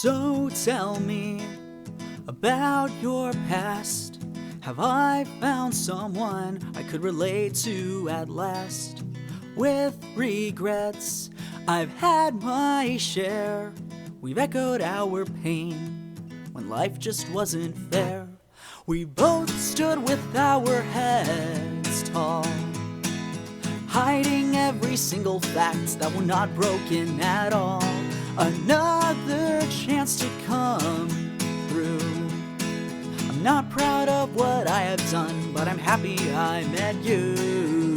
So tell me about your past. Have I found someone I could relate to at last? With regrets, I've had my share. We've echoed our pain when life just wasn't fair. We both stood with our heads tall, hiding every single fact that we're not broken at all. Another chance to come through. I'm not proud of what I have done, but I'm happy I met you.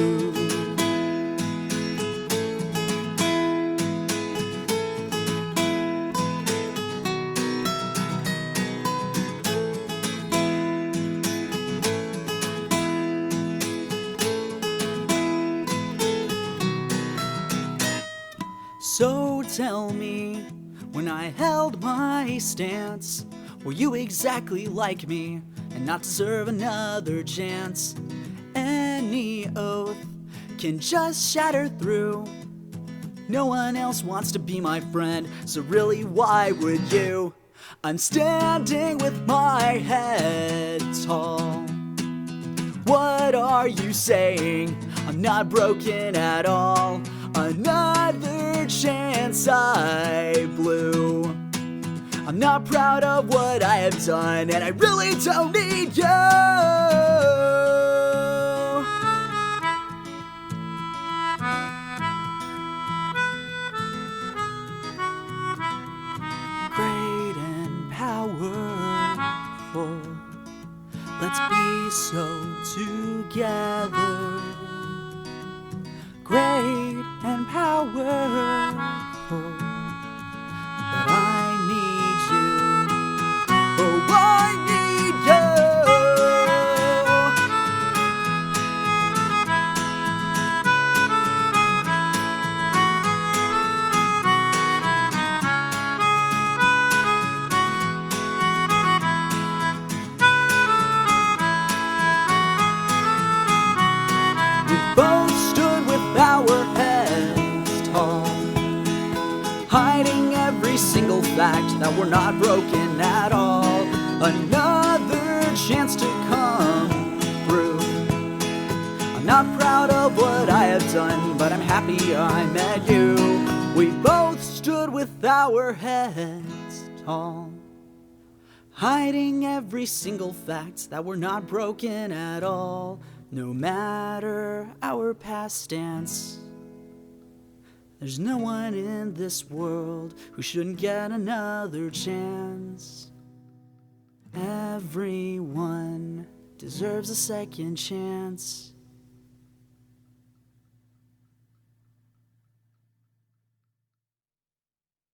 So tell me, when I held my stance, were you exactly like me and not deserve another chance? Any oath can just shatter through. No one else wants to be my friend, so really why would you? I'm standing with my head tall. What are you saying? I'm not broken at all. Another chance I blew. I'm not proud of what I have done, and I really don't need you. Great and powerful, let's be so together. Great and powerful, but I need you. Oh, I need you. We both stood with our heads tall, hiding every single fact that we're not broken at all. Another chance to come through. I'm not proud of what I have done, but I'm happy I met you. We both stood with our heads tall, hiding every single fact that we're not broken at all. No matter our past stance, there's no one in this world who shouldn't get another chance. Everyone deserves a second chance.